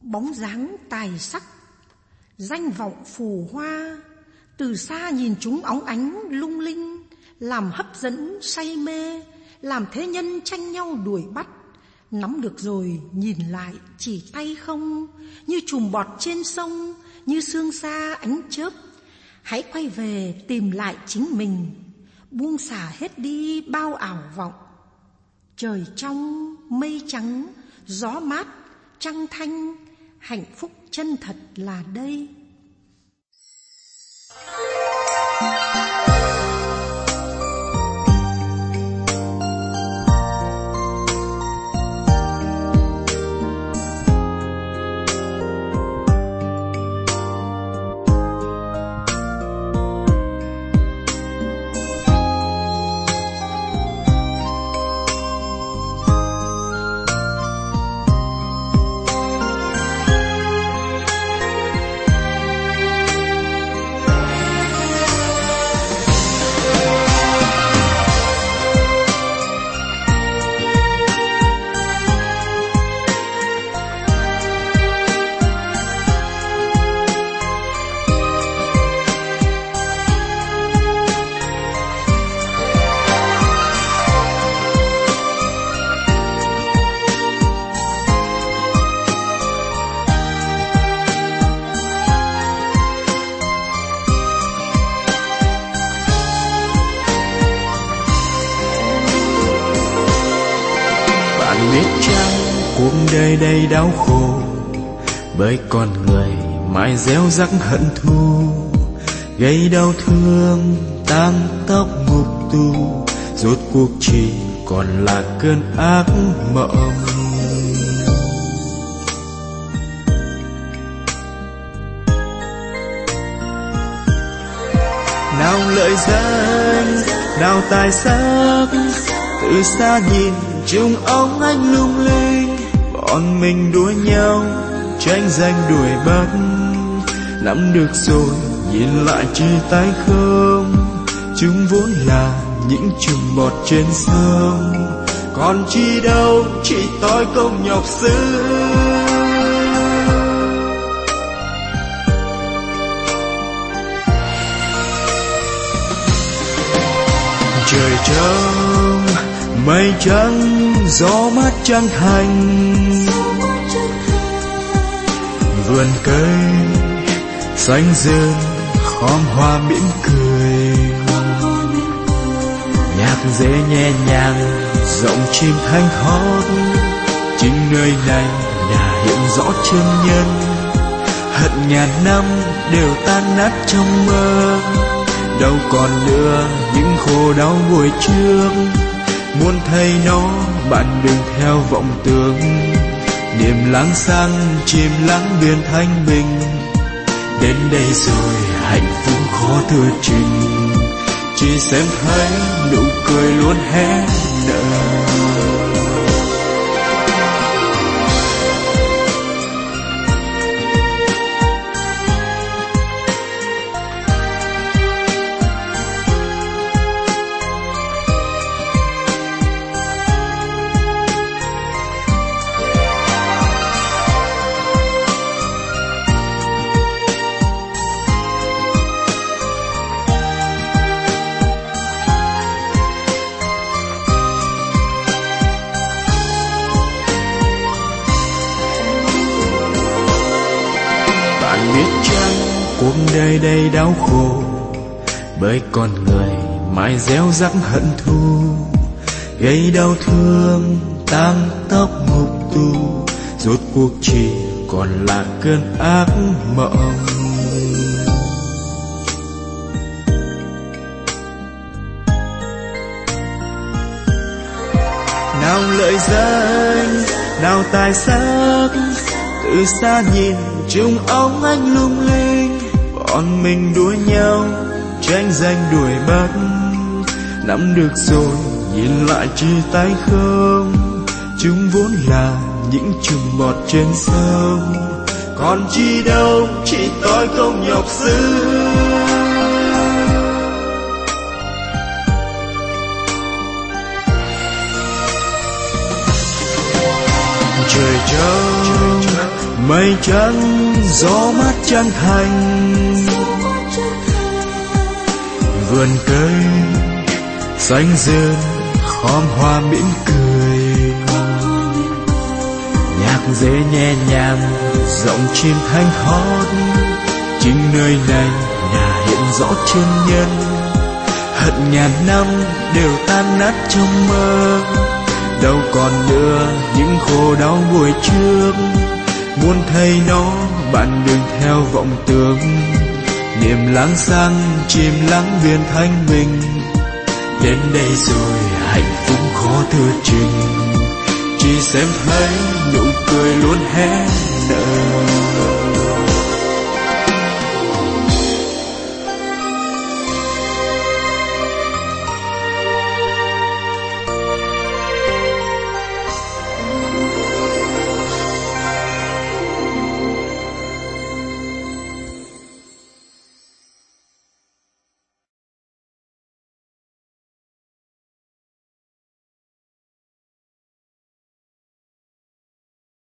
bóng dáng tài sắc, danh vọng phù hoa. Từ xa nhìn chúng óng ánh lung linh, làm hấp dẫn say mê, làm thế nhân tranh nhau đuổi bắt. Nắm được rồi nhìn lại chỉ tay không, như chùm bọt trên sông, như sương sa ánh chớp. Hãy quay về tìm lại chính mình, buông xả hết đi bao ảo vọng. Trời trong, mây trắng, gió mát, trăng thanh, hạnh phúc chân thật là đây. Cuộc đời đầy đau khổ, bởi con người mãi gieo rắc hận thù, gây đau thương tang tóc ngục tù, rốt cuộc chỉ còn là cơn ác mộng. Nào lợi danh, nào tài sắc, từ xa nhìn chúng óng ánh lung linh. Bọn mình đua nhau, tranh giành đuổi bắt. Nắm được rồi, nhìn lại chia tay không. Chúng vốn là những chùm bọt trên sông, còn chi đâu chỉ tôi công nhọc xứ. Trời trong, mây trắng, gió mát trăng thành. Vườn cây xanh rơn, khóm hoa mỉm cười. Nhạc dễ nhẹ nhàng, giọng chim thanh hót. Chính nơi này đã hiện rõ chân nhân. Hận ngàn năm đều tan nát trong mơ. Đâu còn nữa những khổ đau buổi trước. Muốn thấy nó, bạn đừng theo vọng tưởng. Niềm lắng xăng, chìm lắng biển thanh bình. Đến đây rồi hạnh phúc khó thừa trình. Chỉ xem thấy nụ cười luôn hé nở. Cuộc đời đầy đau khổ, bởi con người mãi gieo rắc hận thù, gây đau thương tang tóc ngục tù, rốt cuộc chỉ còn là cơn ác mộng. Nào lợi danh, nào tài sắc, từ xa nhìn chúng óng ánh lung linh. Bọn mình đua nhau, tranh giành đuổi bắt. Nắm được rồi, nhìn lại chia tay không. Chúng vốn là những chùm bọt trên sông, còn chi đâu chỉ tôi công nhọc xứ. Trời trong, mây trắng gió mát chân thành, vườn cây xanh rơn khóm hoa mỉm cười, nhạc dế nhẹ nhàng giọng chim thanh hót. Chính nơi này là hiện rõ chân nhân, hận ngàn năm đều tan nát trong mơ. Đâu còn nữa những khổ đau buổi trước, muốn thấy nó bạn đừng theo vọng tưởng. Niềm lắng xăng chìm lắng viên thanh bình, đến đây rồi hạnh phúc khó thừa chừng. Chỉ xem thấy nụ cười luôn hé